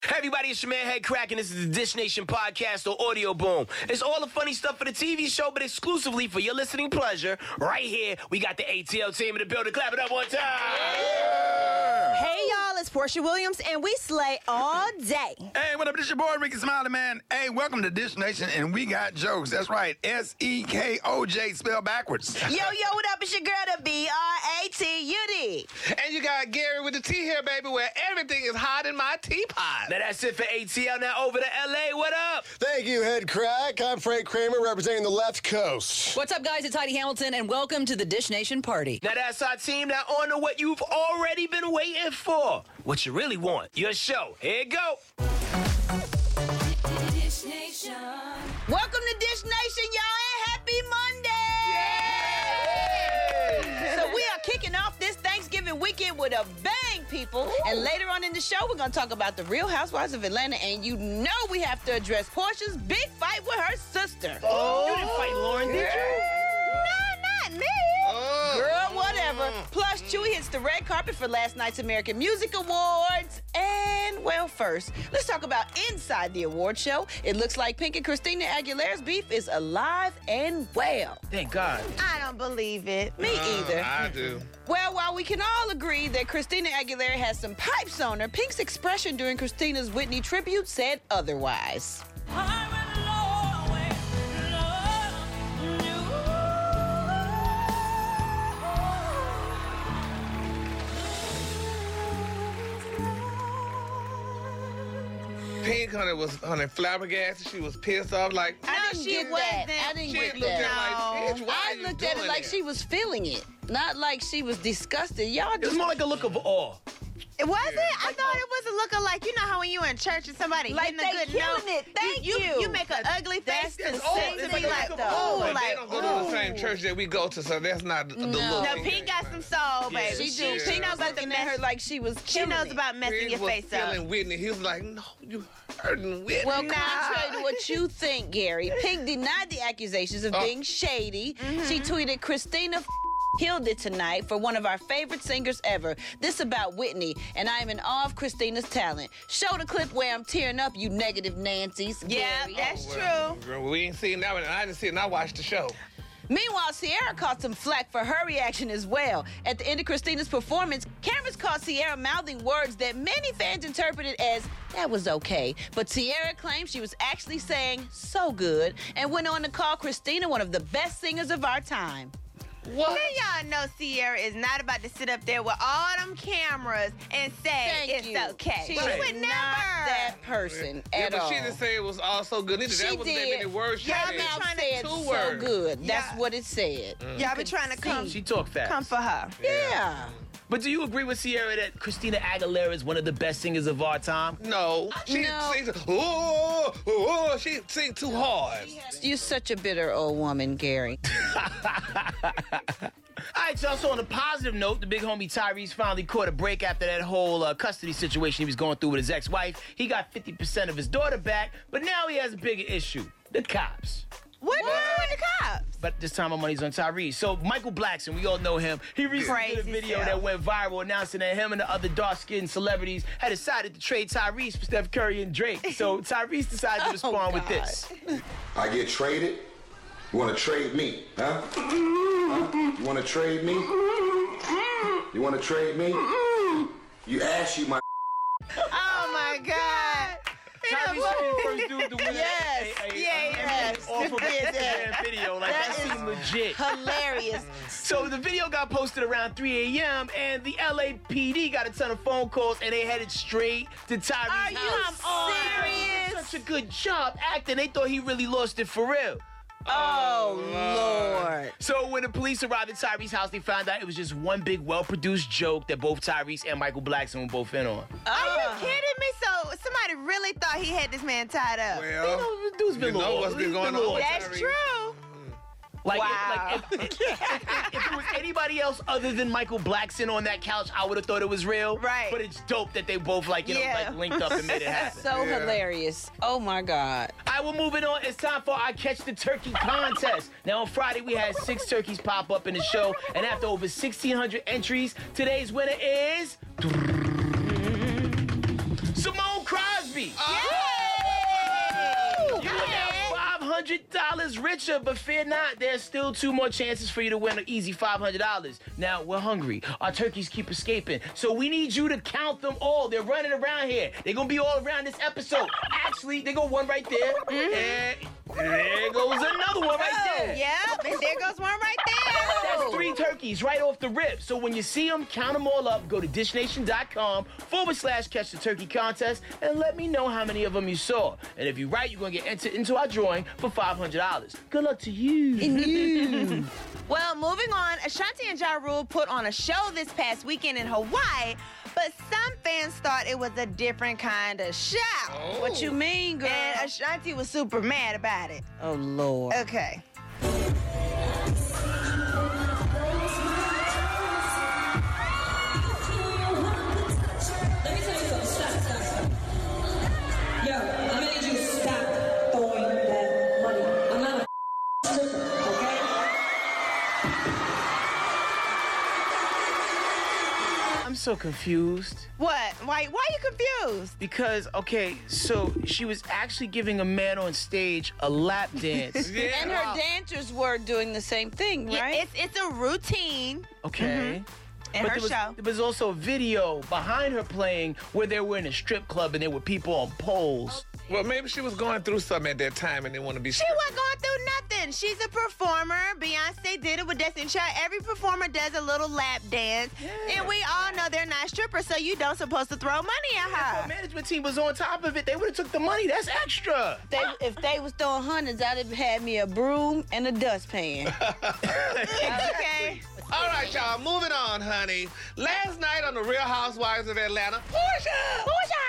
Hey everybody, it's your man Head Crack, and this is the Dish Nation podcast or Audio Boom. It's all the funny stuff for the TV show, but exclusively for your listening pleasure. Right here, we got the ATL team in the building. Clap it up one time. Yeah. Hey y'all, it's Portia Williams, and we slay all day. Hey, what up? This your boy Ricky Smiley, man. Hey, welcome to Dish Nation, and we got jokes. That's right, SEKOJ spelled backwards. Yo, what up? It's your girl, the BRATUD. And you got Gary with the T here, baby, where everything is hot in my teapot. Now that's it for ATL. Now over to LA. What up? Thank you, Head Crack. I'm Frank Kramer, representing the left coast. What's up, guys? It's Heidi Hamilton, and welcome to the Dish Nation party. Now that's our team. Now on to what you've already been waiting for. What you really want. Your show. Here you go. Dish Nation. Welcome to Dish Nation, y'all, and happy Monday! So we are kicking off this Thanksgiving weekend with a bang, people. Ooh. And later on in the show, we're going to talk about the Real Housewives of Atlanta, and you know we have to address Portia's big fight with her sister. Oh, you didn't fight Lauren, did you? No, not me. Girl, whatever. Plus, Chewy hits the red carpet for last night's American Music Awards. And, well, first, let's talk about inside the award show. It looks like Pink and Christina Aguilera's beef is alive and well. Thank God. I don't believe it. Me either. I do. Well, while we can all agree that Christina Aguilera has some pipes on her, Pink's expression during Christina's Whitney tribute said otherwise. Pink was flabbergasted. She was pissed off. Like, I didn't get that. I didn't get that. Bitch, why I are you looked at it doing like that? she was feeling it, not like she was disgusted. Y'all It was just more like a look of awe. Was it? I thought it was a look of like, you know how when you in church and somebody like hitting a they good killing note, it. Thank you. You make an ugly face That's and the sing same to be thing like, though. ooh, But like, they don't go to the same church that we go to, so that's not the look. No, Pink got some soul, Yeah, baby. She do. Yeah. She knows about to her like she was She killing knows it. about messing Pink your was face up. feeling Whitney. He was like, no, you hurting Whitney. Well, Nah. contrary to what you think, Gary, Pink denied the accusations of being shady. She tweeted, Christina killed it tonight for one of our favorite singers ever. This about Whitney, and I am in awe of Christina's talent. Show the clip where I'm tearing up, you negative Nancys. Yeah, Gary. that's Well, true. girl, we ain't seen that one. I didn't see it, and I watched the show. Meanwhile, Ciara caught some flack for her reaction as well. At the end of Christina's performance, cameras caught Ciara mouthing words that many fans interpreted as, that was okay. But Ciara claimed she was actually saying, so good, and went on to call Christina one of the best singers of our time. What? Then y'all know Ciara is not about to sit up there with all them cameras and say Thank it's you. okay. She She is would not never. that person Yeah, at but all. she didn't say it was all so good either. She That wasn't that did. many words she Her said. mouth trying to said 2 so words. good. Yeah. That's what it said. Y'all been trying to come, She talked fast. come for her. Yeah. But do you agree with Ciara that Christina Aguilera is one of the best singers of our time? No. She No. sings, oh, she sings too hard. You're such a bitter old woman, Gary. All right, y'all. So on a positive note, the big homie Tyrese finally caught a break after that whole custody situation he was going through with his ex-wife. He got 50% of his daughter back, but now he has a bigger issue. The cops. What do with the cops? But this time my money's on Tyrese. So Michael Blackson, we all know him. He recently did a Crazy video self. that went viral announcing that him and the other dark-skinned celebrities had decided to trade Tyrese for Steph Curry and Drake. So Tyrese decided to respond with this. I get traded. You want to trade me, huh? You want to trade me? You want to trade me? You ask you my. Oh my God. Tyrese be the first dude to win Yes. an offer video. Like, that That seemed legit. Hilarious. So the video got posted around 3 a.m. and the LAPD got a ton of phone calls and they headed straight to Tyrese's Are you house. serious? Such a good job acting. They thought he really lost it for real. Oh, Lord. So when the police arrived at Tyrese's house, they found out it was just one big, well-produced joke that both Tyrese and Michael Blackson were both in on. Are you kidding me? So somebody really thought he had this man tied up. Well, Dude's been you know lost. what's been He's going been on. lost. That's true. Like, Wow. if it was anybody else other than Michael Blackson on that couch, I would have thought it was real. Right. But it's dope that they both, linked up and made it happen. So hilarious. Oh, my God. All right, we're moving on. It's time for our Catch the Turkey contest. Now, on Friday, we had 6 turkeys pop up in the show, and after over 1,600 entries, today's winner is Simone Crosby. Murphy. You are now $500 richer, but fear not, there's still 2 more chances for you to win an easy $500. Now, we're hungry. Our turkeys keep escaping, so we need you to count them all. They're running around here. They're going to be all around this episode. Actually, they go one right there, and there goes another one right there. Yep, and there goes one right there. That's 3 turkeys right off the rip. So when you see them, count them all up. Go to dishnation.com/catch the turkey contest and let me know how many of them you saw. And if you're right, you're going to get entered into our drawing for $500. Good luck to you. Well, moving on, Ashanti and Ja Rule put on a show this past weekend in Hawaii, but some fans thought it was a different kind of show. What you mean, girl? And Ashanti was super mad about it. Oh, Lord. Okay. Yo, I'm gonna need you to stop throwing that money. I'm not a stripper, okay? I'm so confused. What? Why are you confused? Because, okay, so she was actually giving a man on stage a lap dance. And her dancers were doing the same thing, right? Yeah, it's a routine. Okay. In her show. There was also a video behind her playing where they were in a strip club and there were people on poles. Well, maybe she was going through something at that time and didn't want to be She wasn't going through nothing. She's a performer. Beyonce did it with Destiny Child. Every performer does a little lap dance. Yeah. And we all know they're not strippers, so you don't supposed to throw money at her. The management team was on top of it. They would have took the money. That's extra. If they was throwing hundreds, I'd have had me a broom and a dustpan. Okay. All right, y'all, moving on, honey. Last night on The Real Housewives of Atlanta, Portia!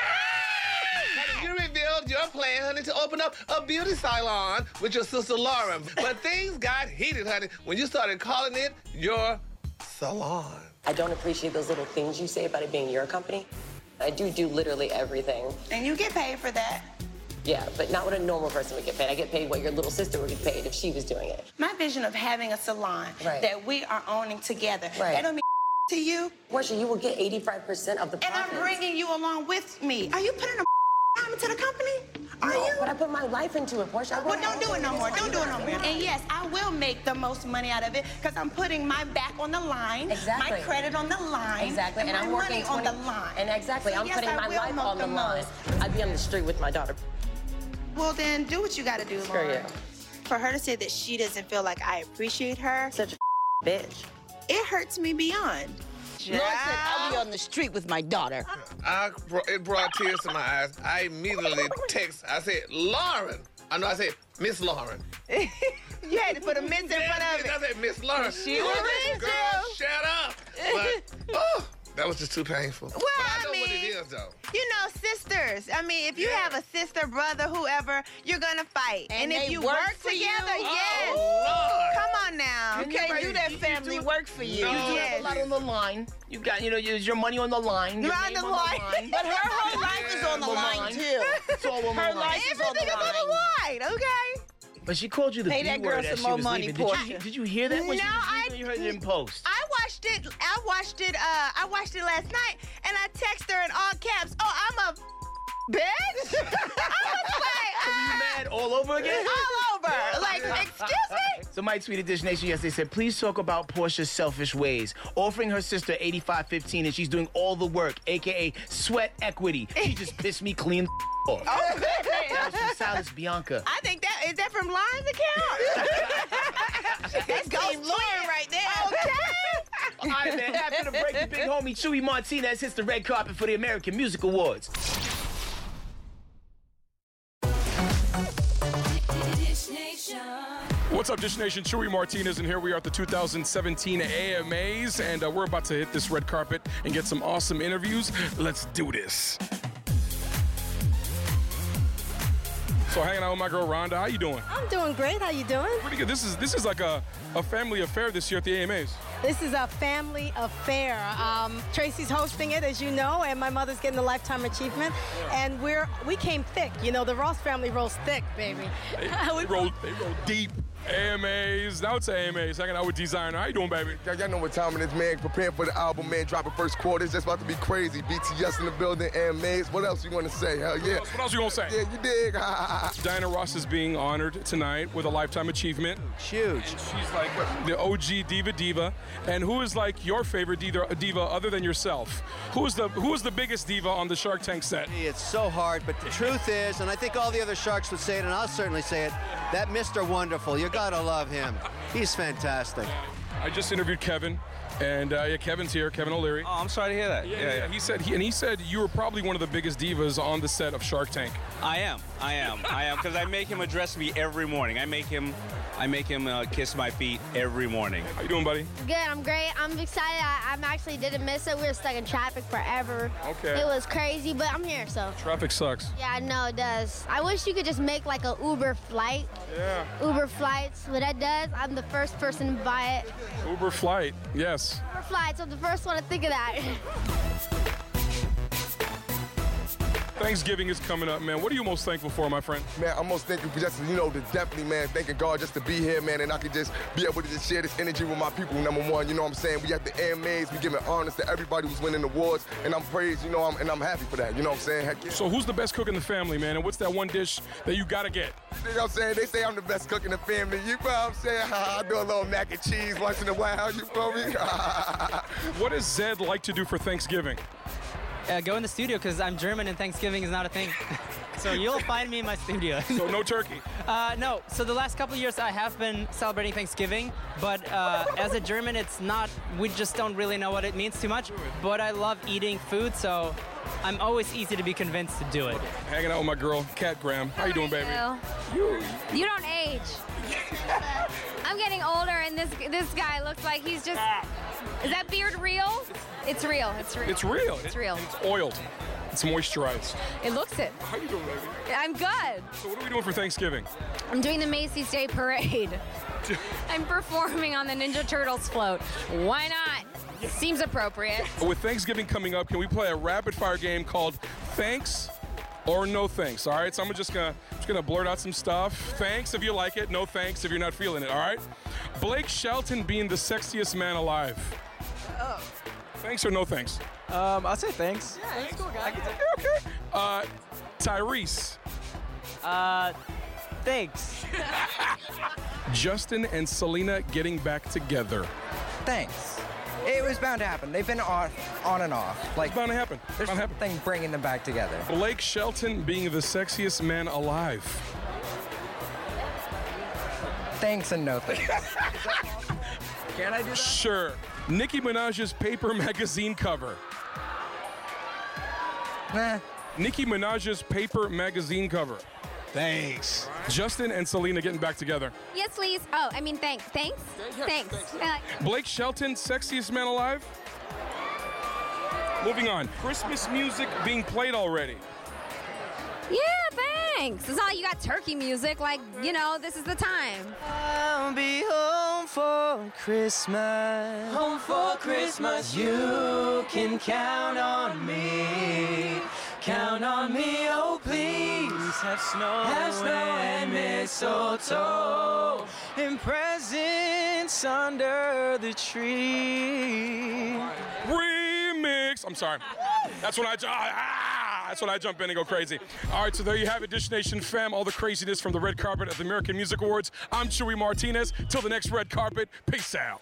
You revealed your plan, honey, to open up a beauty salon with your sister Lauren. But things got heated, honey, when you started calling it your salon. I don't appreciate those little things you say about it being your company. I do literally everything. And you get paid for that. Yeah, but not what a normal person would get paid. I get paid what your little sister would get paid if she was doing it. My vision of having a salon that we are owning together, that don't mean to you. Portia, you will get 85% of the profits. And I'm bringing you along with me. Are you putting a time into the company? Are you? But I put my life into it, Portia. Well, don't do it no more. Don't do it no more. And yes, I will make the most money out of it because I'm putting my back on the line, my credit on the line, and my I'm working money on the line. And exactly, So I'm yes, putting I my will life milk on the line. I'd be on the street with my daughter. Well, then do what you got to do, Screw Lauren. you. For her to say that she doesn't feel like I appreciate her, Such a bitch. it hurts me beyond. Lord said I'll be on the street with my daughter. It brought tears to my eyes. I immediately I said, Lauren. I know I said, Miss Lauren. You had to put a miss in front of it. I said, Miss Lauren. She was raised Girl, you. shut up. But, that was just too painful. Well, but I know I mean, what it is, though. You know, sisters. I mean, if you have a sister, brother, whoever, you're gonna fight. And if they you work work for together, you? yes. Oh, Lord. Come on now. You can't do that family work for you. You do have a lot on the line. You got, your money on the line. Your You're name on the line. But her whole life is on the line, too. It's all on the Her line. life is on the Everything is on the line, okay? But she called you the Pay B that word girl as some she more was money, leaving. Portia. Did you hear that when she No, was leaving? You heard it in post. I watched it last night, and I texted her in all caps, oh, I'm a bitch? I was like, So were you mad all over again? all over. Like, excuse me? Somebody tweeted Dish Nation yesterday, said, please talk about Portia's selfish ways. Offering her sister $85.15 and she's doing all the work, a.k.a. sweat equity. She just pissed me clean off. Oh, That was from Silas Bianca. I think is that from Lauren's account? That's Ghost Lauren right there. Okay. All right, man. After the break, the big homie Chewy Martinez hits the red carpet for the American Music Awards. What's up, Dish Nation? Chewy Martinez, and here we are at the 2017 AMAs, and we're about to hit this red carpet and get some awesome interviews. Let's do this. So hanging out with my girl Rhonda. How you doing? I'm doing great. How you doing? Pretty good. This is like a family affair this year at the AMAs. This is a family affair. Tracy's hosting it, as you know, and my mother's getting the Lifetime Achievement. And we came thick. You know, the Ross family rolls thick, baby. They roll deep. AMAs. Now it's AMAs. Hanging out with Designer. How you doing, baby? Y'all know what time it is, man. Preparing for the album, man. Dropping first quarter. It's just about to be crazy. BTS in the building, AMAs. What else you want to say? Hell yeah. What else you gonna say? Yeah, you dig. Diana Ross is being honored tonight with a Lifetime Achievement. Huge. And she's like the OG diva. And who is like your favorite diva other than yourself? Who is the biggest diva on the Shark Tank set? It's so hard, but the truth is, and I think all the other Sharks would say it, and I'll certainly say it, that Mr. Wonderful, you gotta love him. He's fantastic. I just interviewed Kevin, and Kevin's here, Kevin O'Leary. Oh, I'm sorry to hear that. Yeah. He said you were probably one of the biggest divas on the set of Shark Tank. I am, because I make him address me every morning. I make him kiss my feet every morning. How you doing, buddy? Good, I'm great. I'm excited. I actually didn't miss it. We were stuck in traffic forever. Okay. It was crazy, but I'm here, so. Traffic sucks. Yeah, I know it does. I wish you could just make like a Uber flight. Yeah. Uber flights. What that does, I'm the first person to buy it. Uber flight, yes. Uber flights, I'm the first one to think of that. Thanksgiving is coming up, man. What are you most thankful for, my friend? Man, I'm most thankful for just, definitely, man, thanking God just to be here, man, and I could just be able to just share this energy with my people, number one, you know what I'm saying? We at the AMAs, we giving honors to everybody who's winning awards, and I'm praised, and I'm happy for that, you know what I'm saying? Heck yeah. So who's the best cook in the family, man, and what's that one dish that you gotta get? You know what I'm saying? They say I'm the best cook in the family, you know what I'm saying? I do a little mac and cheese once in a while, you feel me? What does Zed like to do for Thanksgiving? Go in the studio because I'm German and Thanksgiving is not a thing. So you'll find me in my studio. So no turkey? No. So the last couple of years I have been celebrating Thanksgiving, but as a German, it's not, we just don't really know what it means too much. But I love eating food, so I'm always easy to be convinced to do it. Hanging out with my girl, Kat Graham. How you doing, baby? You don't age. I'm getting older, and this guy looks like he's just. Is that beard real? It's real. It's real. It's real. It's real. It's oiled. It's moisturized. It looks it. How you doing, baby? I'm good. So what are we doing for Thanksgiving? I'm doing the Macy's Day Parade. I'm performing on the Ninja Turtles float. Why not? Seems appropriate. With Thanksgiving coming up, can we play a rapid fire game called Thanks or No Thanks? All right, so I'm just gonna blurt out some stuff. Thanks if you like it, no thanks if you're not feeling it, all right? Blake Shelton being the sexiest man alive. Oh. Thanks or no thanks? I'll say thanks. Yeah, he's a cool guy. Okay. Tyrese. Thanks. Justin and Selena getting back together. Thanks. It was bound to happen. They've been on and off. It's bound to happen. There's something bringing them back together. Blake Shelton being the sexiest man alive. Thanks and no thanks. Can I do that? Sure. Nicki Minaj's Paper magazine cover. Nicki Minaj's Paper magazine cover. Thanks. Justin and Selena getting back together. Yes, please. Oh, I mean, thanks. Thanks. Blake Shelton, sexiest man alive. Moving on. Christmas music being played already. Yeah, thanks. It's not like you got turkey music. Like, this is the time. I'll be home for Christmas. Home for Christmas. You can count on me. Count on me, oh please. Have snow and mistletoe. And presents under the tree. Remix. I'm sorry. That's when I jump in and go crazy. All right, so there you have it, Dish Nation fam. All the craziness from the red carpet at the American Music Awards. I'm Chewy Martinez. Till the next red carpet, peace out.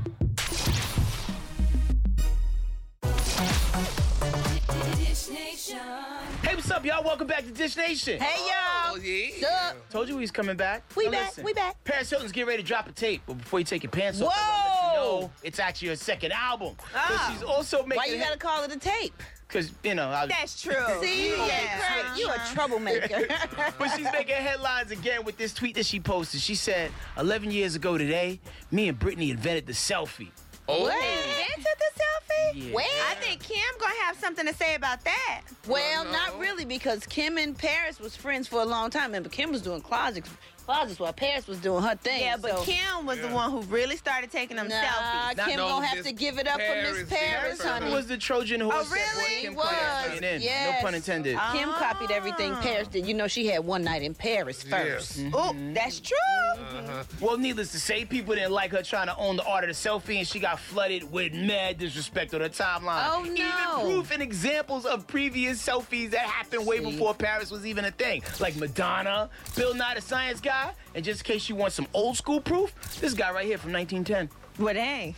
Hey, what's up, y'all? Welcome back to Dish Nation. Hey, y'all. Oh, yeah. What's up? Told you we was coming back. We Now back. listen, We back. Paris Hilton's getting ready to drop a tape, but before you take your pants off, I want to let you know it's actually her second album. But she's also making. Why you gotta call it a tape? Because, That's true. See, you a troublemaker. But she's making headlines again with this tweet that she posted. She said, 11 years ago today, me and Britney invented the selfie. Oh. Invented the selfie? Yeah. Well, I think Kim gonna have something to say about that. Well, not really, because Kim and Paris was friends for a long time. Remember, Kim was doing closet closets while Paris was doing her thing. Yeah, but so. Kim was the one who really started taking them selfies. Kim gonna have to give it up for Miss Paris, honey. Who was the Trojan horse? Oh, really? Kim Was. Kardashian in? Yes. No pun intended. Kim copied everything Paris did. You know, she had one night in Paris first. Oh, that's true. Well, needless to say, people didn't like her trying to own the art of the selfie, and she got flooded with mad disrespect on her timeline. Oh, no. Even proof and examples of previous selfies that happened way before Paris was even a thing. Like Madonna, Bill Nye the Science Guy, and just in case you want some old school proof, this guy right here from 1910. Well, dang.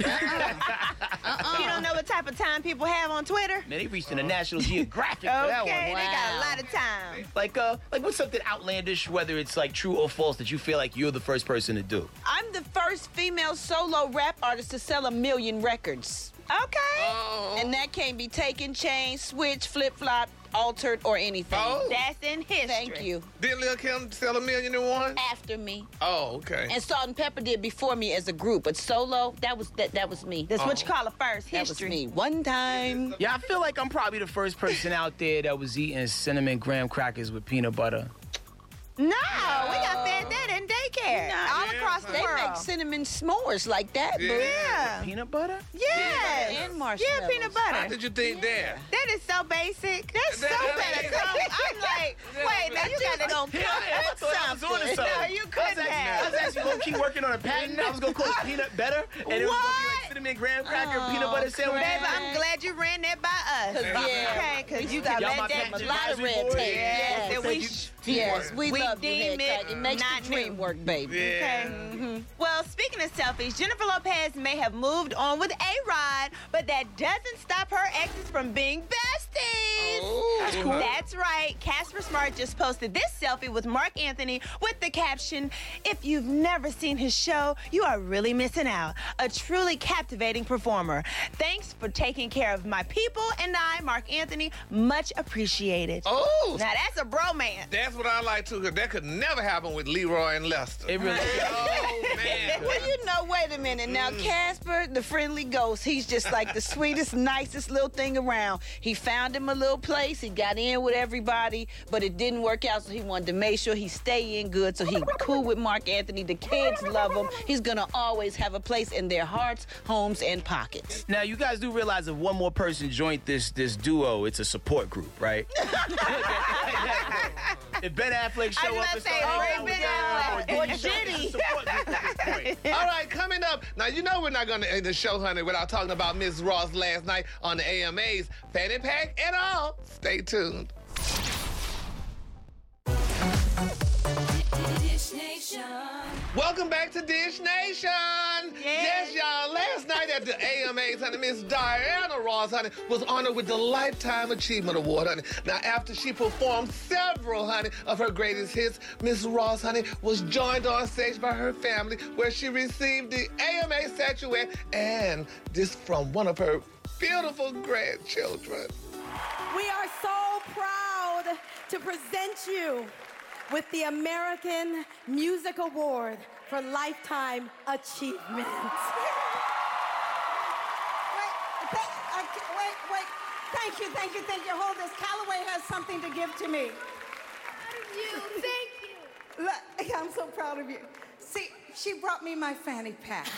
You don't know what type of time people have on Twitter? Man, they reached in a National Geographic for that one. Okay, they got a lot of time. Like what's something outlandish, whether it's like true or false, that you feel like you're the first person to do? I'm the first female solo rap artist to sell 1 million records. Okay. And that can't be taken, changed, switched, flip-flopped, altered, or anything. Oh. That's in history. Thank you. Did Lil' Kim sell 1 million in one? After me. Oh, okay. And Salt and Pepper did before me as a group, but solo, that was me. That's what you call a first. That was History. me. One time. Yeah, I feel like I'm probably the first person out there that was eating cinnamon graham crackers with peanut butter. No, we got fed that in daycare. All across the they world. make cinnamon s'mores like that, boo. Yeah. Peanut butter? Yeah. And marshmallows. Yeah, peanut butter. How did you think that? That is so basic. That's so basic. I'm like, wait, now you got to go I was on to something. No, you couldn't I was actually going to keep working on a patent. I was going to call it peanut better. And it was going to be like cinnamon graham cracker peanut butter sandwich. Baby, I'm glad you ran that by us. Yeah. Okay, because you Y'all got my that patent a lot of red tape. Yes, and we love you, deem Head it Crack. It makes not the dream work, baby. Okay. Well, speaking of selfies, Jennifer Lopez may have moved on with A-Rod, but that doesn't stop her exes from being besties. Oh. That's cool. That's right. Casper Smart just posted this selfie with Mark Anthony with the caption, "If you've never seen his show, you are really missing out. A truly captivating performer. Thanks for taking care of my people and I, Mark Anthony. Much appreciated." Oh. Now that's a bromance. That's what I like too, because that could never happen with Leroy and Lester. It really Oh, man. Well, you know, wait a minute. Now, Casper, the friendly ghost, he's just like the sweetest, nicest little thing around. He found him a little place. He got in with everybody, but it didn't work out, so he wanted to make sure he stay in good, so he cool with Mark Anthony. The kids love him. He's going to always have a place in their hearts, homes, and pockets. Now, you guys do realize if one more person joined this duo, it's a support group, right? If Ben Affleck show up and start or Diddy. All right, coming up. Now, you know we're not going to end the show, honey, without talking about Miss Ross last night on the AMAs. Fanny pack and all. Stay tuned. Dish Nation. Welcome back to Dish Nation. Yes, y'all. Last night at the AMAs, honey, Miss Diana Ross, honey, was honored with the Lifetime Achievement Award, honey. Now, after she performed several, honey, of her greatest hits, Miss Ross, honey, was joined on stage by her family, where she received the AMA statuette and this from one of her beautiful grandchildren. We are so proud to present you with the American Music Award for Lifetime Achievement. Wait. Thank you. Hold this. Callaway has something to give to me. Thank you. Look, I'm so proud of you. See, she brought me my fanny pack.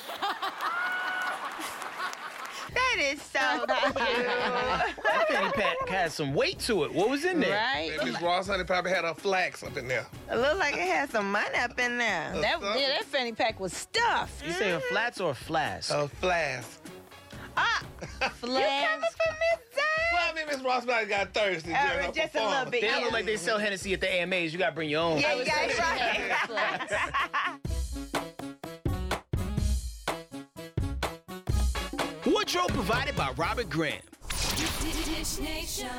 That is so cute. That fanny pack had some weight to it. What was in there? Right? And Miss Ross, honey, probably had her flax up in there. It looked like it had some money up in there. That fanny pack was stuffed. You say a flats or a flask? A flask. You coming for Miss Diane? Well, I mean, Miss Ross might have got thirsty. during her just a little performance. bit. They don't look like they sell Hennessy at the AMAs. You got to bring your own. Yeah, you got it right. Wardrobe provided by Robert Graham. Dish Nation.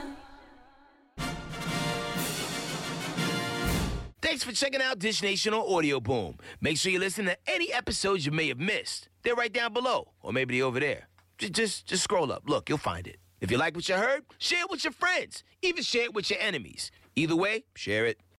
Thanks for checking out Dish Nation on Audio Boom. Make sure you listen to any episodes you may have missed. They're right down below, or maybe they're over there. Just scroll up. Look, you'll find it. If you like what you heard, share it with your friends. Even share it with your enemies. Either way, share it.